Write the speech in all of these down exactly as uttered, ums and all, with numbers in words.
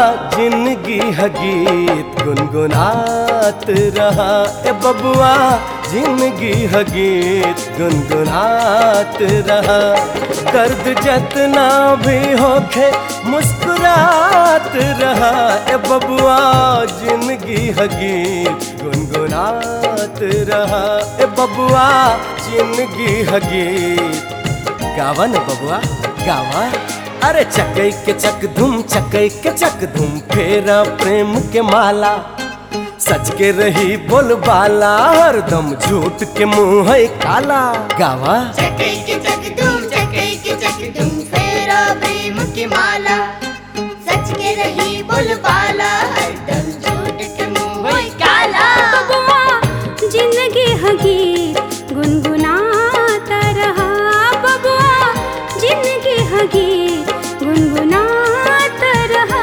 जिंदगी है गीत गुनगुनात रहा। ए बबुआ जिंदगी है गीत गुनगुनात रहा। दर्द जितना भी होखे मुस्कुरात रहा। ए बबुआ जिंदगी है गीत गुनगुनात रहा। ए बबुआ जिंदगी है गीत। गावा न बबुआ गावा। अरे चकई के चक धूम चकई के चक धूम फेरा प्रेम के माला। सच के रही बोलबाला हरदम झूठ के मुंह है काला। गावा चकई के चक धूम चकई के चक धूम फेरा प्रेम की माला। सच के रही बोलबाला हरदम झूठ के मुंह है काला। बबुआ जिंदगी है गीत गुनगुनाता रहा। बबुआ जिंदगी है गीत गुनगुनाता रहा।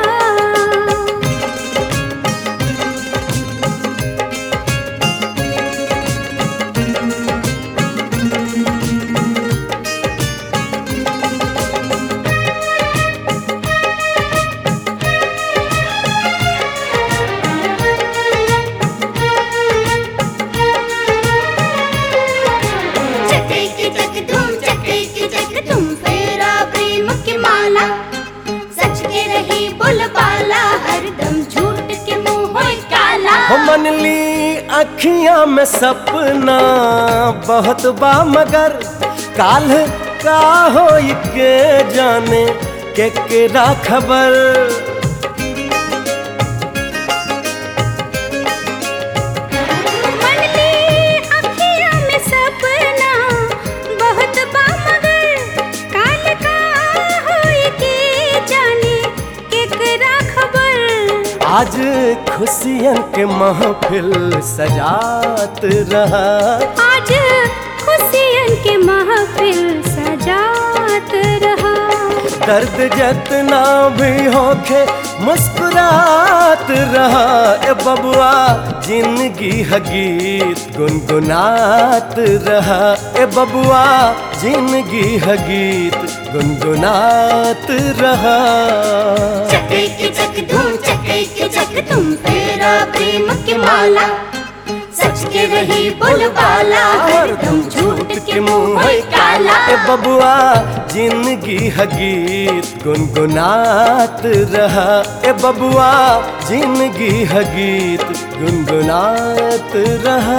चकई के चक धूम चकई के चक धूम फेरा प्रेम की माला। सच के रही बोलबाला हरदम झूठ के मुंह है काला। हो मन ली अखियां में सपना बहुत बा मगर काल का हो के जाने के केरा खबर। मन ली अखियां में सपना बहुत बा मगर काल का होई के जाने केकरा खबर। आज खुशियन के महफिल सजात रहा। आज खुशियन के महफिल सजात रहा। दर्द जितना भी होखे मुस्कुरात रहा। ए बबुआ जिंदगी है गीत गुनगुनात रहा। ए बबुआ जिंदगी है गीत गुनगुनात रहा। चकई के चक धूम चकई के चक धूम फेरा प्रेम की माला। सच के रही बोलबाला हरदम झूठ के मुंह है काला। ए बबुआ जिंदगी है गीत गुनगुनात रहा। ए बबुआ जिंदगी है गीत गुनगुनात रहा।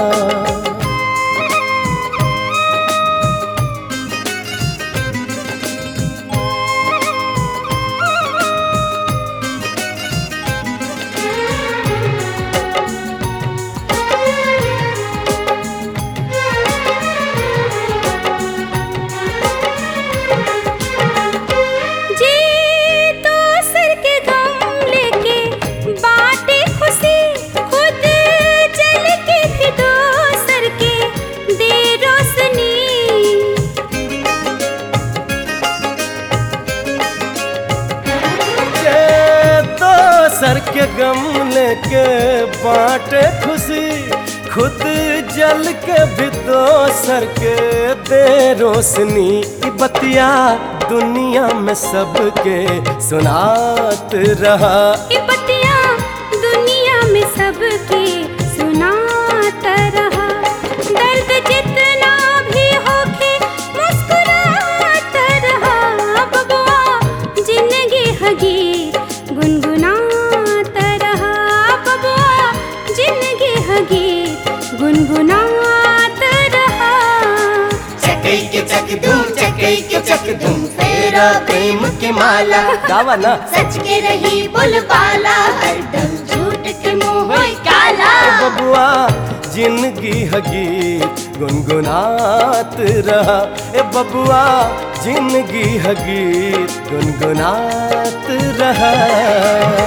सर के गम लेके बांटे खुशी खुद जल के भी दो सर के दे रोशनी। ई बतिया दुनिया में सबके सुनात रहा। ई बतिया दुनिया में सबके सुनात रहा। दर्द जितना भी होके मुस्कुरात रहा। बबुआ जिंदगी है गीत गुनगुनात रहा। बबुआ जिंदगी है गीत गुनगुनात रहा। चकई के चक धूम चकई के चक धूम फेरा प्रेम की माला। गावा ना। सच के रही बोलबाला हरदम झूठ के मुंह है काला। ए बबुआ जिंदगी है गीत गुनगुनात रहा। ए बबुआ जिंदगी है गीत गुनगुनात रहा।